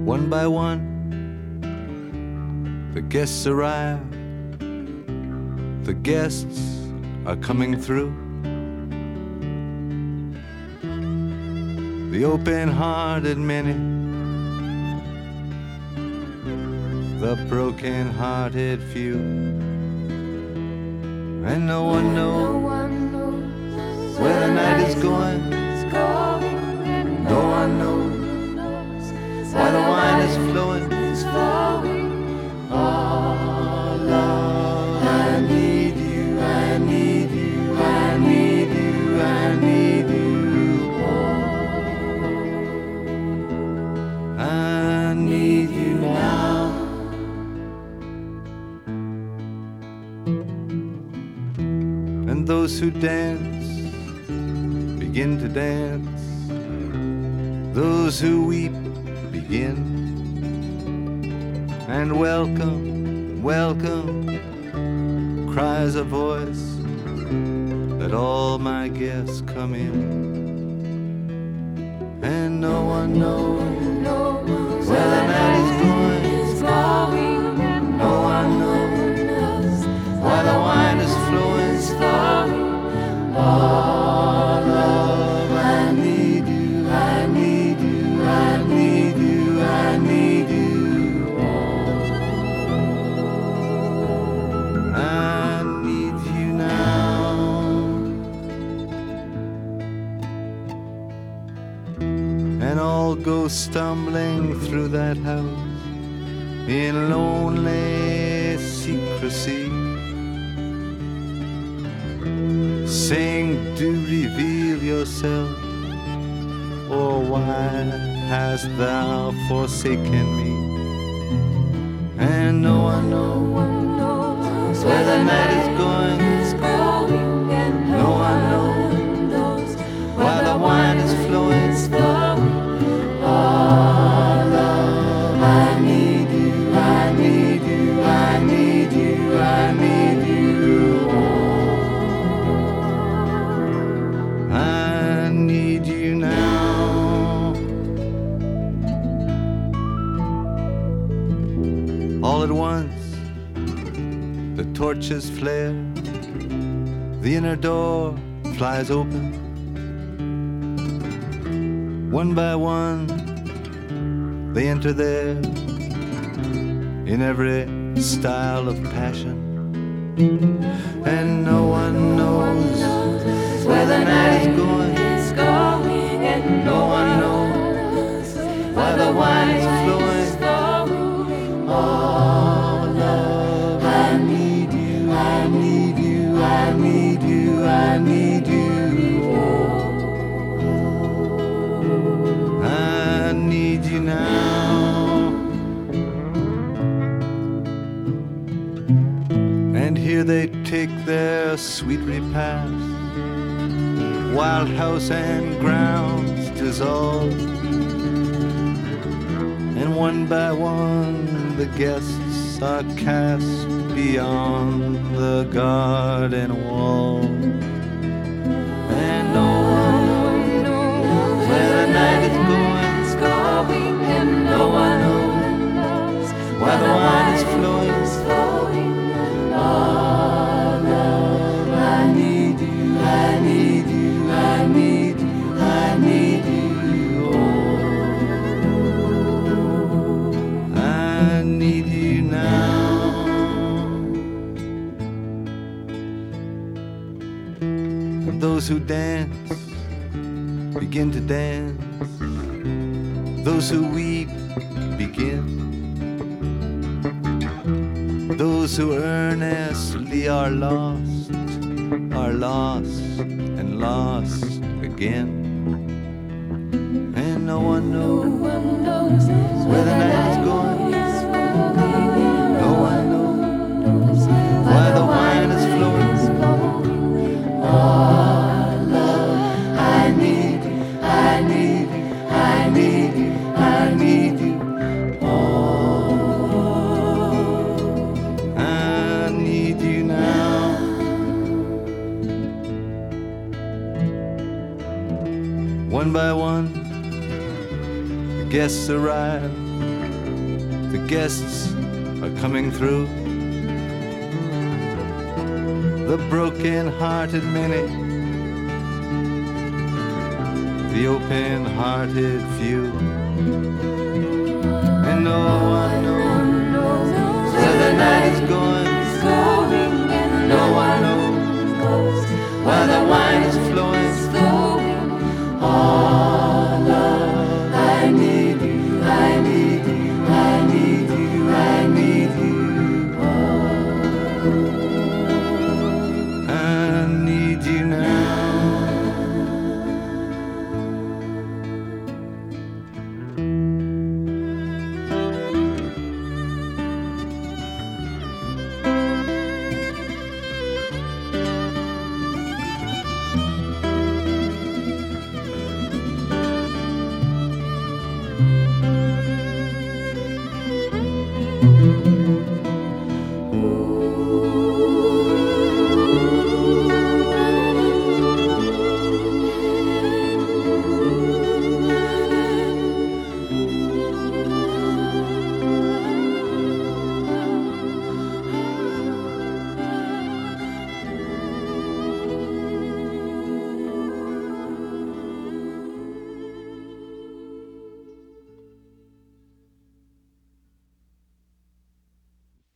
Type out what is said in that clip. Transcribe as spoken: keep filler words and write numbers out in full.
One by one, the guests arrive. The guests are coming through. The open-hearted many, the broken-hearted few, and no one knows where the night is going. No one knows why the wine is flowing. Oh, love, I need you, I need you, I need you, I need you. Oh, I need you now. And those who dance begin to dance. Those who weep begin. And welcome, welcome, cries a voice, let all my guests come in. And no one knows where the night is going. No one knows why the wine is flowing. Oh, love, I need you, I need you, I need you, I need you. Oh, I need you now. And all go stumbling through that house in lonely secrecy, saying, do reveal yourself, or why hast thou forsaken me? And no one knows where the night is going. No one knows why the wine is flowing. Oh, love, I need you, I need you, I need you, I need you. I need you now. All at once, the torches flare. The inner door flies open. One by one, they enter there in every style of passion. And no one knows where the night is going. No one knows why the wine is flowing. Oh, love, I need you, I need you, I need you, I need you. I need you now. And here they take their sweet repast. Wild house and grounds dissolve, and one by one the guests are cast beyond the garden wall. And no one knows where the night is going, and no one knows why the wine is flowing. Oh, love, I need you, I need you, I need you, I need you. Oh, I need you now. Those who dance begin to dance. Those who weep begin. Those who earnestly are lost are lost and lost again. And no one knows where the night is going. No one knows why the wine is flowing. Oh, love, I need you, I need you, I need you, I need you. One by one, the guests arrive. The guests are coming through. The broken-hearted many, the open-hearted few, and no one knows where the night is going. No one knows where the wine is flowing. Oh, love, I need you, I need you, I need you, I need you. Oh, I need you now. Mm-hmm.